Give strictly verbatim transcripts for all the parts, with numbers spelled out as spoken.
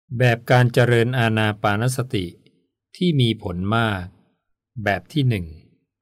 แบบการเจริญอานาปานสติที่มีผลมากแบบที่หนึ่ง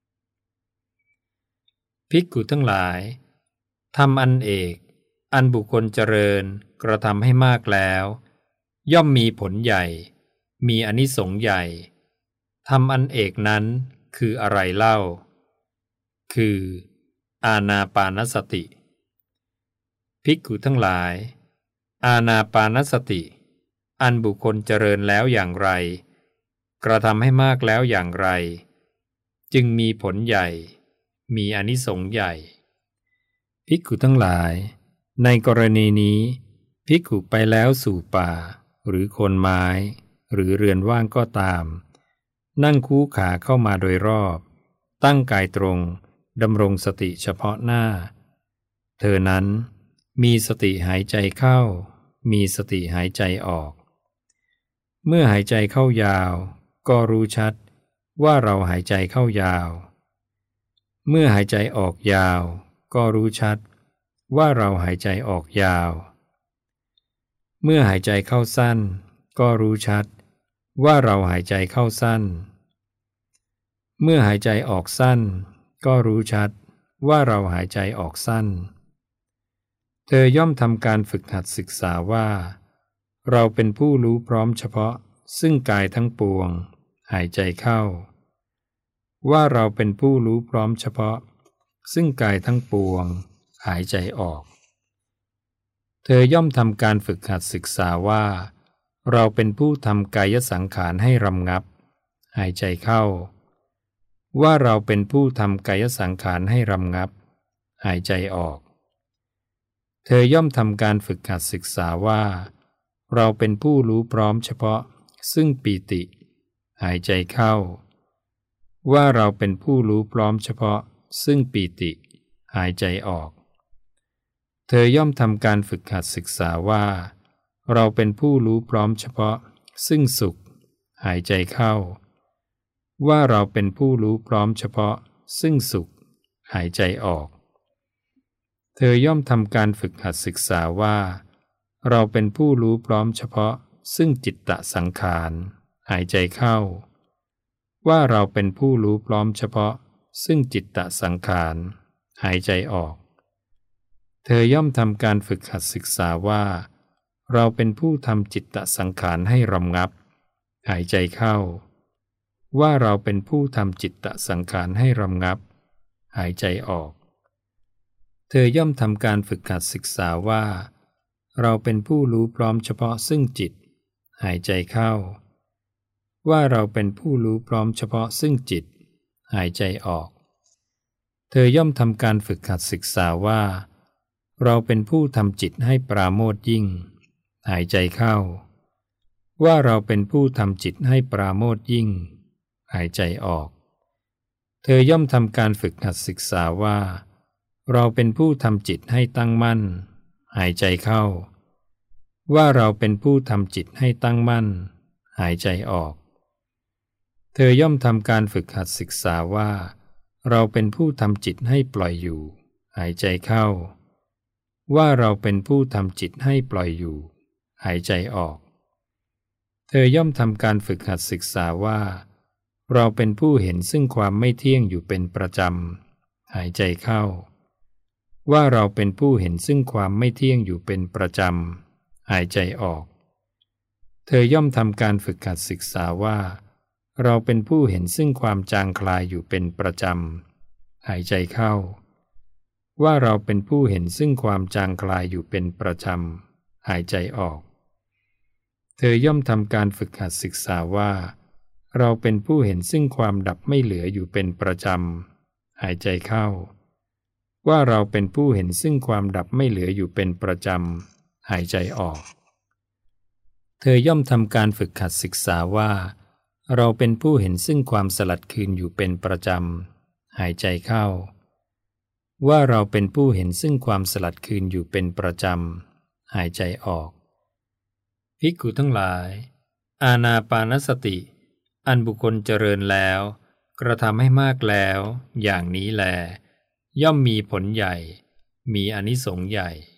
ภิกขุทั้งหลายธรรมอันเอกอันบุคคลเจริญกระทำให้มากแล้วย่อมมีผลใหญ่มีอานิสงส์ใหญ่ธรรมอันเอกนั้นคืออะไรเล่าคืออานาปานสติภิกขุทั้งหลายอานาปานสติอันบุคคลเจริญแล้วอย่างไรกระทำให้มากแล้วอย่างไรจึงมีผลใหญ่มีอานิสงส์ใหญ่ภิกขุทั้งหลายในกรณีนี้ภิกขุไปแล้วสู่ป่าหรือโคนไม้หรือเรือนว่างก็ตามนั่งคู่ขาเข้ามาโดยรอบตั้งกายตรงดำรงสติเฉพาะหน้าเธอนั้นมีสติหายใจเข้ามีสติหายใจออกเมื่อหายใจเข้ายาวก็รู้ชัดว่าเราหายใจเข้ายาวเมื่อหายใจออกยาวก็รู้ชัดว่าเราหายใจออกยาวเมื่อหายใจเข้าสั้นก็รู้ชัดว่าเราหายใจเข้าสั้นเมื่อหายใจออกสั้นก็รู้ชัดว่าเราหายใจออกสั้นเธอย่อมทำการฝึกหัดศึกษาว่าเราเป็นผู้รู้พร้อมเฉพาะซึ่งกายทั้งปวงหายใจเข้าว่าเราเป็นผู้รู้พร้อมเฉพาะซึ่งกายทั้งปวงหายใจออกเธอย่อมทำการฝึกหัดศึกษาว่าเราเป็นผู้ทำกายสังขารให้รำงับหายใจเข้าว่าเราเป็นผู้ทำกายสังขารให้รำงับหายใจออกเธอย่อมทำการฝึกหัดศึกษาว่าเราเป็นผู้รู้พร้อมเฉพาะซึ่งปีติหายใจเข้าว่าเราเป็นผู้รู้พร้อมเฉพาะซึ่งปีติหายใจออกเธอย่อมทำการฝึกหัดศึกษาว่าเราเป็นผู้รู้พร้อมเฉพาะซึ่งสุขหายใจเข้าว่าเราเป็นผู้รู้พร้อมเฉพาะซึ่งสุขหายใจออกเธอย่อมทำการฝึกหัดศึกษาว่าเราเป็นผู้รู้พร้อมเฉพาะซึ่งจิตตสังขารหายใจเข้าว่าเราเป็นผู้รู้พร้อมเฉพาะซึ่งจิตตสังขารหายใจออกเธอย่อมทำการฝึกหัดศึกษาว่าเราเป็นผู้ทำจิตตสังขารให้รำงับหายใจเข้าว่าเราเป็นผู้ทำจิตตสังขารให้รำงับหายใจออกเธอย่อมทำการฝึกหัดศึกษาว่าเราเป็นผู้รู้พร้อมเฉพาะซึ่งจิตหายใจเข้าว่าเราเป็นผู้รู้พร้อมเฉพาะซึ่งจิตหายใจออกเธอย่อมทำการฝึกหัดศึกษาว่าเราเป็นผู้ทำจิตให้ปราโมทย์ยิ่งหายใจเข้าว่าเราเป็นผู้ทำจิตให้ปราโมทย์ยิ่งหายใจออกเธอย่อมทำการฝึกหัดศึกษาว่าเราเป็นผู้ทำจิตให้ตั้งมั่นหายใจเข้าว่าเราเป็นผู้ทำจิตให้ตั้งมั่นหายใจออกเธอย่อมทำการฝึกหัดศึกษาว่าเราเป็นผู้ทำจิตให้ปล่อยอยู่หายใจเข้าว่าเราเป็นผู้ทำจิตให้ปล่อยอยู่หายใจออกเธอย่อมทำการฝึกหัดศึกษาว่าเราเป็นผู้เห็นซึ่งความไม่เที่ยงอยู่เป็นประจำหายใจเข้าว่าเราเป็นผู้เห็นซึ่งความไม่เที่ยงอยู่เป็นประจำหายใจออกเธอย่อมทำการฝึกหัดศึกษาว่าเราเป็นผู้เห็นซึ่งความจางคลายอยู่เป็นประจำหายใจเข้าว่าเราเป็นผู้เห็นซึ่งความจางคลายอยู่เป็นประจำหายใจออกเธอย่อมทำการฝึกหัดศึกษาว่าเราเป็นผู้เห็นซึ่งความดับไม่เหลืออยู่เป็นประจำหายใจเข้าว่าเราเป็นผู้เห็นซึ่งความดับไม่เหลืออยู่เป็นประจำหายใจออกเธอย่อมทำการฝึกหัดศึกษาว่าเราเป็นผู้เห็นซึ่งความสลัดคืนอยู่เป็นประจำหายใจเข้าว่าเราเป็นผู้เห็นซึ่งความสลัดคืนอยู่เป็นประจำหายใจออกภิกขุทั้งหลายอานาปานสติอันบุคคลเจริญแล้วกระทำให้มากแล้วอย่างนี้แลย่อมมีผลใหญ่มีอานิสงส์ใหญ่